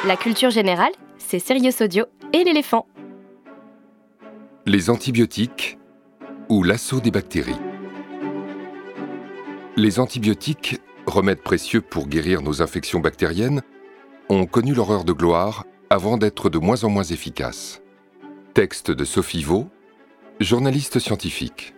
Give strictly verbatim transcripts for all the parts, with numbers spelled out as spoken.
La culture générale, c'est Sirius Audio et l'éléphant. Les antibiotiques ou l'assaut des bactéries. Les antibiotiques, remèdes précieux pour guérir nos infections bactériennes, ont connu leur heure de gloire avant d'être de moins en moins efficaces. Texte de Sophie Vaux, journaliste scientifique.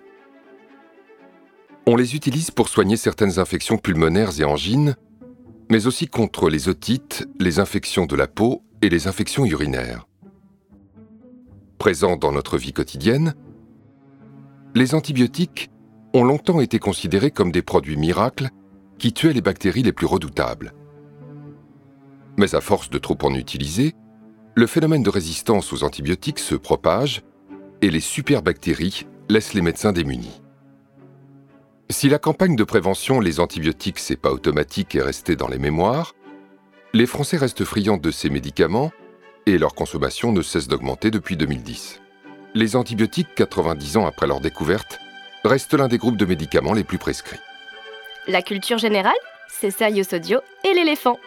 On les utilise pour soigner certaines infections pulmonaires et angines, mais aussi contre les otites, les infections de la peau et les infections urinaires. Présents dans notre vie quotidienne, les antibiotiques ont longtemps été considérés comme des produits miracles qui tuaient les bactéries les plus redoutables. Mais à force de trop en utiliser, le phénomène de résistance aux antibiotiques se propage et les superbactéries laissent les médecins démunis. Si la campagne de prévention Les antibiotiques, c'est pas automatique est restée dans les mémoires, les Français restent friands de ces médicaments et leur consommation ne cesse d'augmenter depuis deux mille dix. Les antibiotiques, quatre-vingt-dix ans après leur découverte, restent l'un des groupes de médicaments les plus prescrits. La culture générale, c'est Sirius Audio et l'éléphant.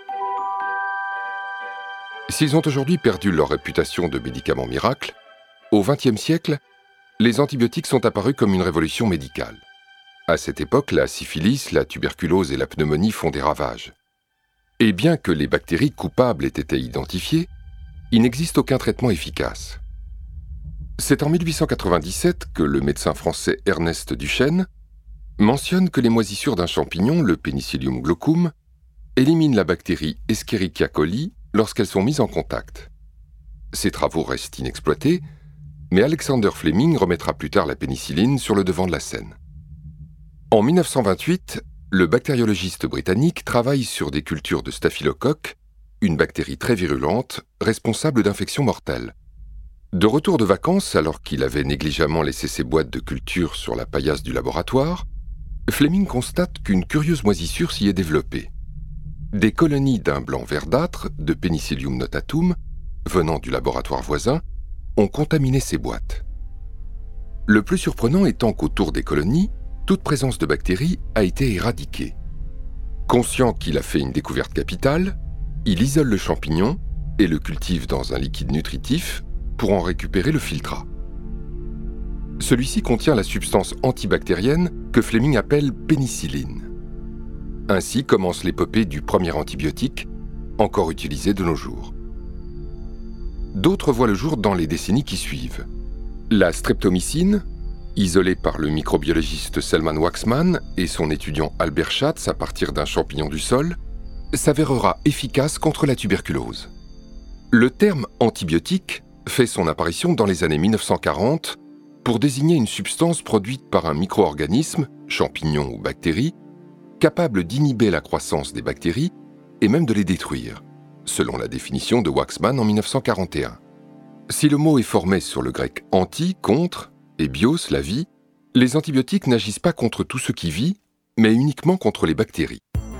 S'ils ont aujourd'hui perdu leur réputation de médicaments miracles, au vingtième siècle, les antibiotiques sont apparus comme une révolution médicale. À cette époque, la syphilis, la tuberculose et la pneumonie font des ravages. Et bien que les bactéries coupables aient été identifiées, il n'existe aucun traitement efficace. C'est en mille huit cent quatre-vingt-dix-sept que le médecin français Ernest Duchesne mentionne que les moisissures d'un champignon, le Penicillium glaucum, éliminent la bactérie Escherichia coli lorsqu'elles sont mises en contact. Ces travaux restent inexploités, mais Alexander Fleming remettra plus tard la pénicilline sur le devant de la scène. En mille neuf cent vingt-huit, le bactériologiste britannique travaille sur des cultures de staphylocoque, une bactérie très virulente, responsable d'infections mortelles. De retour de vacances, alors qu'il avait négligemment laissé ses boîtes de culture sur la paillasse du laboratoire, Fleming constate qu'une curieuse moisissure s'y est développée. Des colonies d'un blanc verdâtre, de Penicillium notatum, venant du laboratoire voisin, ont contaminé ces boîtes. Le plus surprenant étant qu'autour des colonies, toute présence de bactéries a été éradiquée. Conscient qu'il a fait une découverte capitale, il isole le champignon et le cultive dans un liquide nutritif pour en récupérer le filtrat. Celui-ci contient la substance antibactérienne que Fleming appelle pénicilline. Ainsi commence l'épopée du premier antibiotique, encore utilisé de nos jours. D'autres voient le jour dans les décennies qui suivent. La streptomycine, isolée par le microbiologiste Selman Waksman et son étudiant Albert Schatz à partir d'un champignon du sol, s'avérera efficace contre la tuberculose. Le terme antibiotique fait son apparition dans les années mille neuf cent quarante pour désigner une substance produite par un micro-organisme, champignon ou bactérie, capable d'inhiber la croissance des bactéries et même de les détruire, selon la définition de Waksman en mille neuf cent quarante et un. Si le mot est formé sur le grec « anti » contre et « bios » la vie, les antibiotiques n'agissent pas contre tout ce qui vit, mais uniquement contre les bactéries.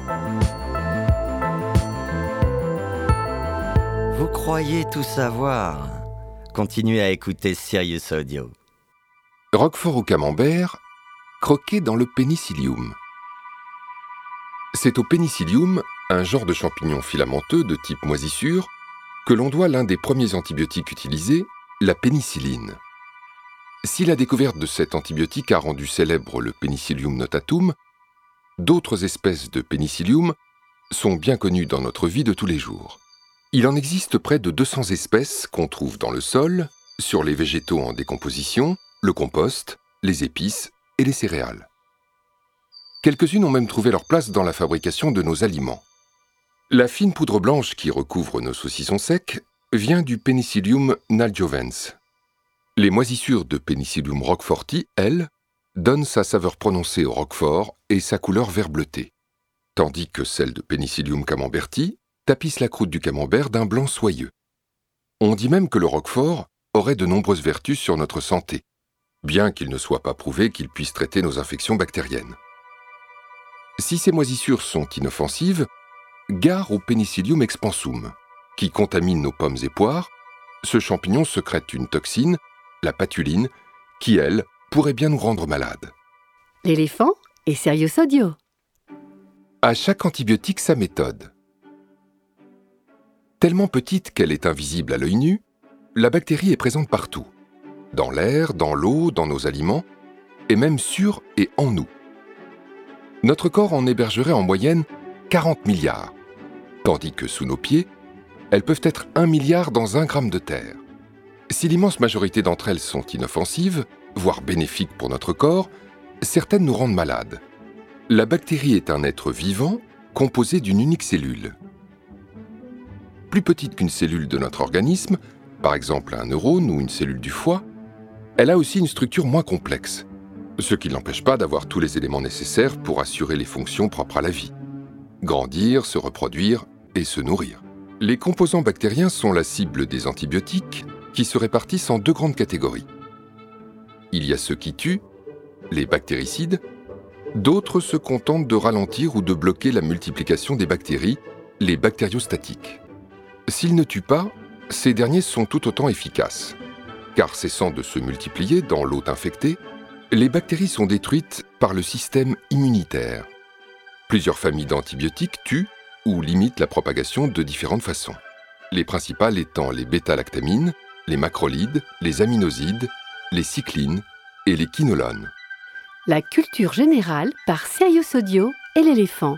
Vous croyez tout savoir? Continuez à écouter Sirius Audio. Roquefort au camembert, croqué dans le pénicillium. C'est au pénicillium, un genre de champignon filamenteux de type moisissure, que l'on doit l'un des premiers antibiotiques utilisés, la pénicilline. Si la découverte de cet antibiotique a rendu célèbre le Penicillium notatum, d'autres espèces de pénicillium sont bien connues dans notre vie de tous les jours. Il en existe près de deux cents espèces qu'on trouve dans le sol, sur les végétaux en décomposition, le compost, les épices et les céréales. Quelques-unes ont même trouvé leur place dans la fabrication de nos aliments. La fine poudre blanche qui recouvre nos saucissons secs vient du Penicillium nalgiovens. Les moisissures de Penicillium roqueforti, elles, donnent sa saveur prononcée au roquefort et sa couleur vert bleuté, tandis que celles de Penicillium camemberti tapissent la croûte du camembert d'un blanc soyeux. On dit même que le roquefort aurait de nombreuses vertus sur notre santé, bien qu'il ne soit pas prouvé qu'il puisse traiter nos infections bactériennes. Si ces moisissures sont inoffensives, gare au Penicillium expansum, qui contamine nos pommes et poires. Ce champignon sécrète une toxine, la patuline, qui, elle, pourrait bien nous rendre malades. L'éléphant et Sirius Audio. À chaque antibiotique, sa méthode. Tellement petite qu'elle est invisible à l'œil nu, la bactérie est présente partout, dans l'air, dans l'eau, dans nos aliments, et même sur et en nous. Notre corps en hébergerait en moyenne quarante milliards, tandis que sous nos pieds, elles peuvent être un milliard dans un gramme de terre. Si l'immense majorité d'entre elles sont inoffensives, voire bénéfiques pour notre corps, certaines nous rendent malades. La bactérie est un être vivant composé d'une unique cellule. Plus petite qu'une cellule de notre organisme, par exemple un neurone ou une cellule du foie, elle a aussi une structure moins complexe, ce qui ne l'empêche pas d'avoir tous les éléments nécessaires pour assurer les fonctions propres à la vie. Grandir, se reproduire et se nourrir. Les composants bactériens sont la cible des antibiotiques qui se répartissent en deux grandes catégories. Il y a ceux qui tuent, les bactéricides, d'autres se contentent de ralentir ou de bloquer la multiplication des bactéries, les bactériostatiques. S'ils ne tuent pas, ces derniers sont tout autant efficaces, car cessant de se multiplier dans l'hôte infecté, les bactéries sont détruites par le système immunitaire. Plusieurs familles d'antibiotiques tuent ou limitent la propagation de différentes façons. Les principales étant les bêta-lactamines, les macrolides, les aminosides, les cyclines et les quinolones. La culture générale par Sirius Audio et l'éléphant.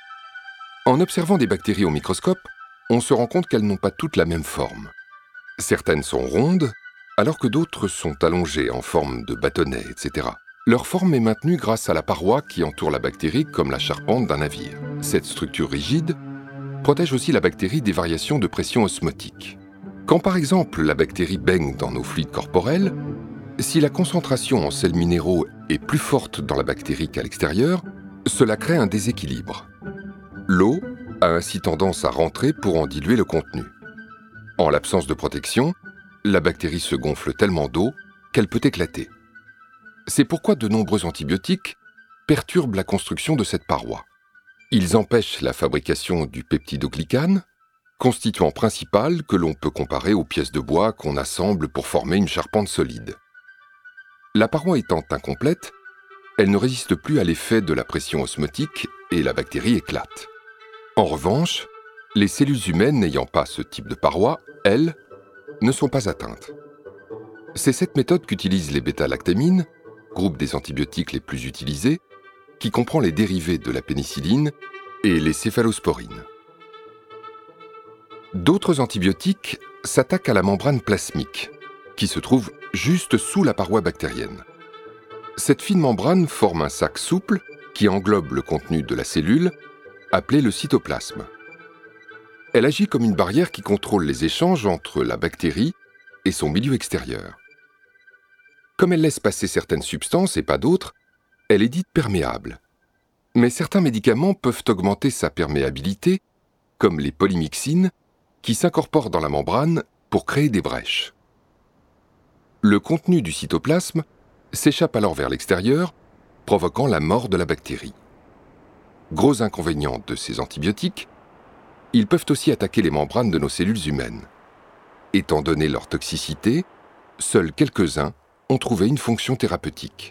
En observant des bactéries au microscope, on se rend compte qu'elles n'ont pas toutes la même forme. Certaines sont rondes, alors que d'autres sont allongées en forme de bâtonnets, et cetera. Leur forme est maintenue grâce à la paroi qui entoure la bactérie comme la charpente d'un navire. Cette structure rigide protège aussi la bactérie des variations de pression osmotique. Quand par exemple la bactérie baigne dans nos fluides corporels, si la concentration en sels minéraux est plus forte dans la bactérie qu'à l'extérieur, cela crée un déséquilibre. L'eau a ainsi tendance à rentrer pour en diluer le contenu. En l'absence de protection, la bactérie se gonfle tellement d'eau qu'elle peut éclater. C'est pourquoi de nombreux antibiotiques perturbent la construction de cette paroi. Ils empêchent la fabrication du peptidoglycane, constituant principal que l'on peut comparer aux pièces de bois qu'on assemble pour former une charpente solide. La paroi étant incomplète, elle ne résiste plus à l'effet de la pression osmotique et la bactérie éclate. En revanche, les cellules humaines n'ayant pas ce type de paroi, elles, ne sont pas atteintes. C'est cette méthode qu'utilisent les bêta-lactamines, groupe des antibiotiques les plus utilisés, qui comprend les dérivés de la pénicilline et les céphalosporines. D'autres antibiotiques s'attaquent à la membrane plasmique, qui se trouve juste sous la paroi bactérienne. Cette fine membrane forme un sac souple qui englobe le contenu de la cellule, appelé le cytoplasme. Elle agit comme une barrière qui contrôle les échanges entre la bactérie et son milieu extérieur. Comme elle laisse passer certaines substances et pas d'autres, elle est dite perméable. Mais certains médicaments peuvent augmenter sa perméabilité, comme les polymyxines, qui s'incorporent dans la membrane pour créer des brèches. Le contenu du cytoplasme s'échappe alors vers l'extérieur, provoquant la mort de la bactérie. Gros inconvénient de ces antibiotiques, ils peuvent aussi attaquer les membranes de nos cellules humaines. Étant donné leur toxicité, seuls quelques-uns ont trouvé une fonction thérapeutique.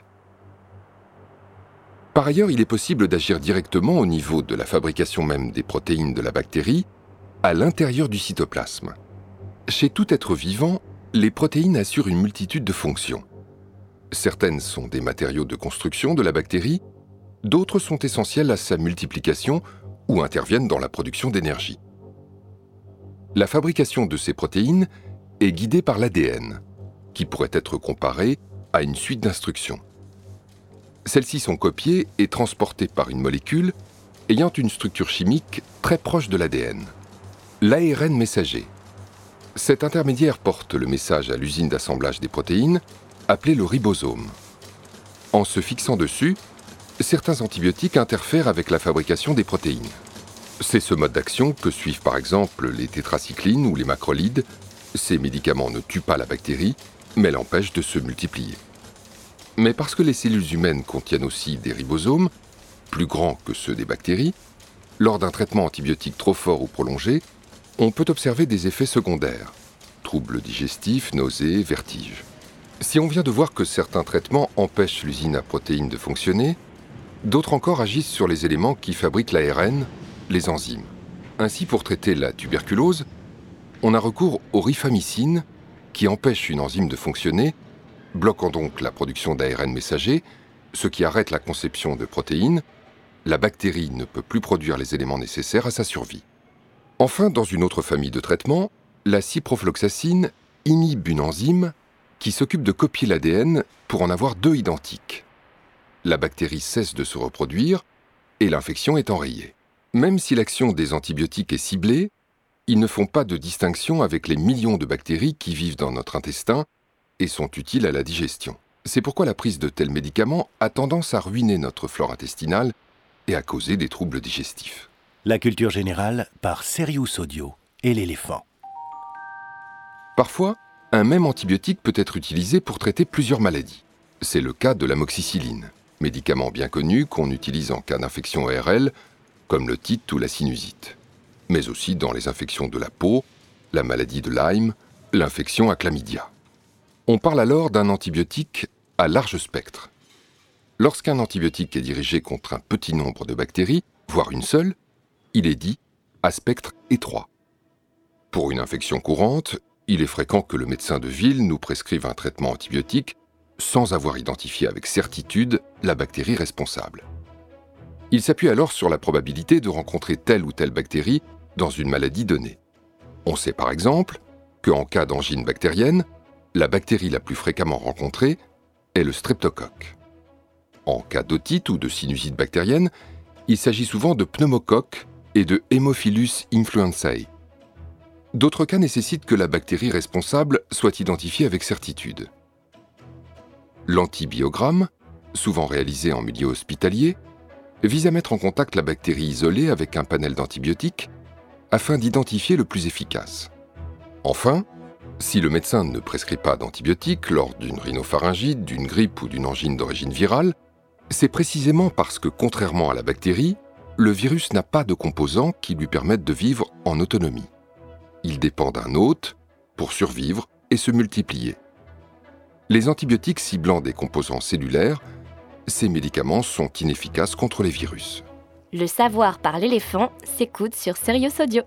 Par ailleurs, il est possible d'agir directement au niveau de la fabrication même des protéines de la bactérie, à l'intérieur du cytoplasme. Chez tout être vivant, les protéines assurent une multitude de fonctions. Certaines sont des matériaux de construction de la bactérie, d'autres sont essentielles à sa multiplication ou interviennent dans la production d'énergie. La fabrication de ces protéines est guidée par l'A D N, qui pourrait être comparé à une suite d'instructions. Celles-ci sont copiées et transportées par une molécule ayant une structure chimique très proche de l'A D N, l'A R N messager. Cet intermédiaire porte le message à l'usine d'assemblage des protéines, appelée le ribosome. En se fixant dessus, certains antibiotiques interfèrent avec la fabrication des protéines. C'est ce mode d'action que suivent par exemple les tétracyclines ou les macrolides. Ces médicaments ne tuent pas la bactérie, mais l'empêchent de se multiplier. Mais parce que les cellules humaines contiennent aussi des ribosomes, plus grands que ceux des bactéries, lors d'un traitement antibiotique trop fort ou prolongé, on peut observer des effets secondaires, troubles digestifs, nausées, vertiges. Si on vient de voir que certains traitements empêchent l'usine à protéines de fonctionner, d'autres encore agissent sur les éléments qui fabriquent l'A R N, les enzymes. Ainsi, pour traiter la tuberculose, on a recours au rifamycine, qui empêche une enzyme de fonctionner, bloquant donc la production d'A R N messager, ce qui arrête la conception de protéines. La bactérie ne peut plus produire les éléments nécessaires à sa survie. Enfin, dans une autre famille de traitements, la ciprofloxacine inhibe une enzyme qui s'occupe de copier l'A D N pour en avoir deux identiques. La bactérie cesse de se reproduire et l'infection est enrayée. Même si l'action des antibiotiques est ciblée, ils ne font pas de distinction avec les millions de bactéries qui vivent dans notre intestin et sont utiles à la digestion. C'est pourquoi la prise de tels médicaments a tendance à ruiner notre flore intestinale et à causer des troubles digestifs. La culture générale par Serious Audio et l'éléphant. Parfois, un même antibiotique peut être utilisé pour traiter plusieurs maladies. C'est le cas de l'amoxicilline, médicament bien connu qu'on utilise en cas d'infection O R L, comme l'otite ou la sinusite, mais aussi dans les infections de la peau, la maladie de Lyme, l'infection à chlamydia. On parle alors d'un antibiotique à large spectre. Lorsqu'un antibiotique est dirigé contre un petit nombre de bactéries, voire une seule, il est dit à spectre étroit. Pour une infection courante, il est fréquent que le médecin de ville nous prescrive un traitement antibiotique sans avoir identifié avec certitude la bactérie responsable. Il s'appuie alors sur la probabilité de rencontrer telle ou telle bactérie dans une maladie donnée. On sait par exemple qu'en cas d'angine bactérienne, la bactérie la plus fréquemment rencontrée est le streptocoque. En cas d'otite ou de sinusite bactérienne, il s'agit souvent de pneumocoque et de Haemophilus influenzae. D'autres cas nécessitent que la bactérie responsable soit identifiée avec certitude. L'antibiogramme, souvent réalisé en milieu hospitalier, vise à mettre en contact la bactérie isolée avec un panel d'antibiotiques afin d'identifier le plus efficace. Enfin, si le médecin ne prescrit pas d'antibiotiques lors d'une rhinopharyngite, d'une grippe ou d'une angine d'origine virale, c'est précisément parce que, contrairement à la bactérie, le virus n'a pas de composants qui lui permettent de vivre en autonomie. Il dépend d'un hôte pour survivre et se multiplier. Les antibiotiques ciblant des composants cellulaires, ces médicaments sont inefficaces contre les virus. Le savoir par l'éléphant s'écoute sur Serious Audio.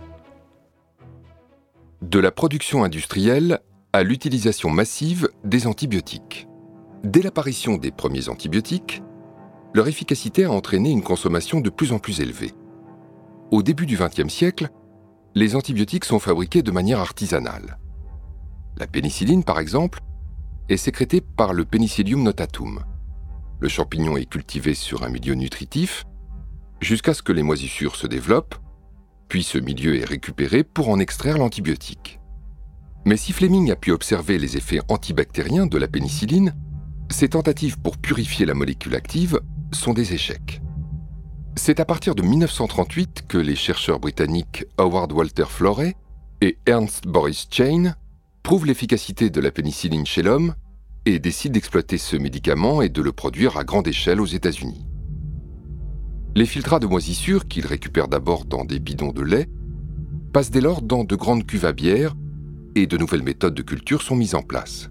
De la production industrielle à l'utilisation massive des antibiotiques. Dès l'apparition des premiers antibiotiques, leur efficacité a entraîné une consommation de plus en plus élevée. Au début du vingtième siècle, les antibiotiques sont fabriqués de manière artisanale. La pénicilline, par exemple, est sécrétée par le Penicillium notatum. Le champignon est cultivé sur un milieu nutritif jusqu'à ce que les moisissures se développent, puis ce milieu est récupéré pour en extraire l'antibiotique. Mais si Fleming a pu observer les effets antibactériens de la pénicilline, ses tentatives pour purifier la molécule active sont des échecs. C'est à partir de mille neuf cent trente-huit que les chercheurs britanniques Howard Walter Florey et Ernst Boris Chain prouvent l'efficacité de la pénicilline chez l'homme et décident d'exploiter ce médicament et de le produire à grande échelle aux États-Unis. Les filtrats de moisissures, qu'ils récupèrent d'abord dans des bidons de lait, passent dès lors dans de grandes cuves à bière et de nouvelles méthodes de culture sont mises en place.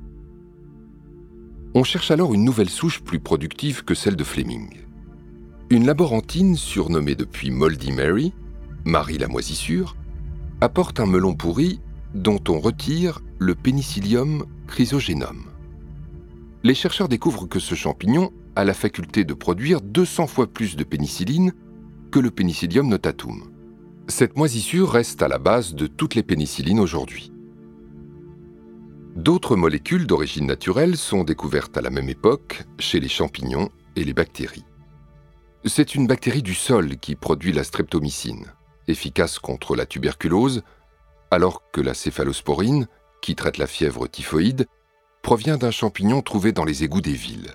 On cherche alors une nouvelle souche plus productive que celle de Fleming. Une laborantine surnommée depuis Moldy Mary, Marie la moisissure, apporte un melon pourri dont on retire le Penicillium chrysogenum. Les chercheurs découvrent que ce champignon a la faculté de produire deux cents fois plus de pénicilline que le Penicillium notatum. Cette moisissure reste à la base de toutes les pénicillines aujourd'hui. D'autres molécules d'origine naturelle sont découvertes à la même époque chez les champignons et les bactéries. C'est une bactérie du sol qui produit la streptomycine, efficace contre la tuberculose, alors que la céphalosporine, qui traite la fièvre typhoïde, provient d'un champignon trouvé dans les égouts des villes.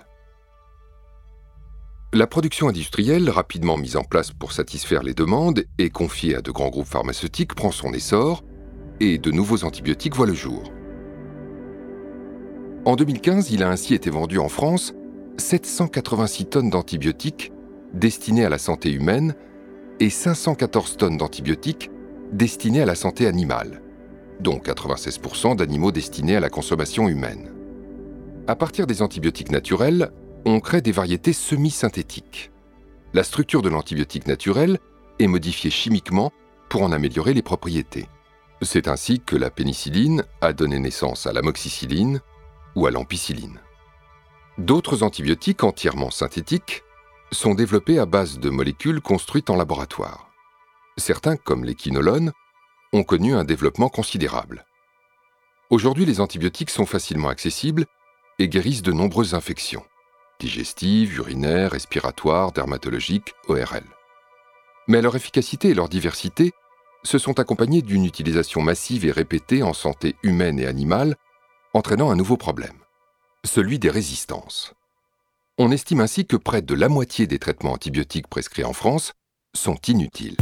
La production industrielle, rapidement mise en place pour satisfaire les demandes et confiée à de grands groupes pharmaceutiques, prend son essor et de nouveaux antibiotiques voient le jour. En deux mille quinze, il a ainsi été vendu en France sept cent quatre-vingt-six tonnes d'antibiotiques destinés à la santé humaine et cinq cent quatorze tonnes d'antibiotiques destinés à la santé animale, dont quatre-vingt-seize pour cent d'animaux destinés à la consommation humaine. À partir des antibiotiques naturels, on crée des variétés semi-synthétiques. La structure de l'antibiotique naturel est modifiée chimiquement pour en améliorer les propriétés. C'est ainsi que la pénicilline a donné naissance à l'amoxicilline ou à l'ampicilline. D'autres antibiotiques entièrement synthétiques sont développés à base de molécules construites en laboratoire. Certains, comme les quinolones, ont connu un développement considérable. Aujourd'hui, les antibiotiques sont facilement accessibles et guérissent de nombreuses infections, digestives, urinaires, respiratoires, dermatologiques, O R L. Mais leur efficacité et leur diversité se sont accompagnées d'une utilisation massive et répétée en santé humaine et animale, entraînant un nouveau problème, celui des résistances. On estime ainsi que près de la moitié des traitements antibiotiques prescrits en France sont inutiles.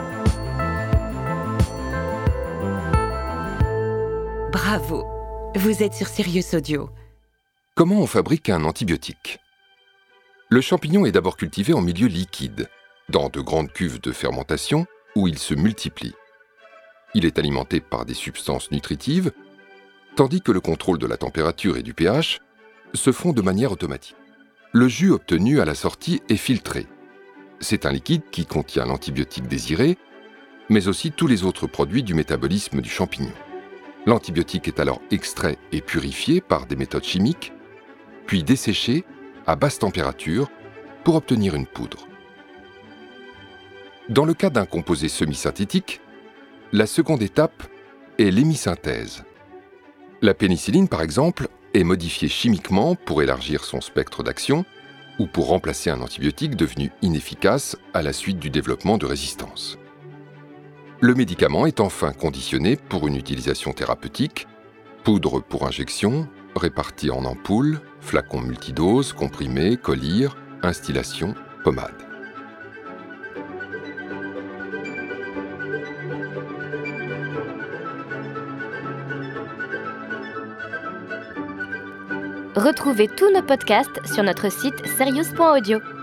Bravo, vous êtes sur Sirius Audio. Comment on fabrique un antibiotique ? Le champignon est d'abord cultivé en milieu liquide, dans de grandes cuves de fermentation où il se multiplie. Il est alimenté par des substances nutritives, tandis que le contrôle de la température et du pH se font de manière automatique. Le jus obtenu à la sortie est filtré. C'est un liquide qui contient l'antibiotique désiré, mais aussi tous les autres produits du métabolisme du champignon. L'antibiotique est alors extrait et purifié par des méthodes chimiques, puis desséché à basse température pour obtenir une poudre. Dans le cas d'un composé semi-synthétique, la seconde étape est l'hémisynthèse. La pénicilline, par exemple, est modifiée chimiquement pour élargir son spectre d'action ou pour remplacer un antibiotique devenu inefficace à la suite du développement de résistance. Le médicament est enfin conditionné pour une utilisation thérapeutique, poudre pour injection, répartie en ampoules, flacons multidoses, comprimés, collyres, instillation, pommade. Retrouvez tous nos podcasts sur notre site serious point audio.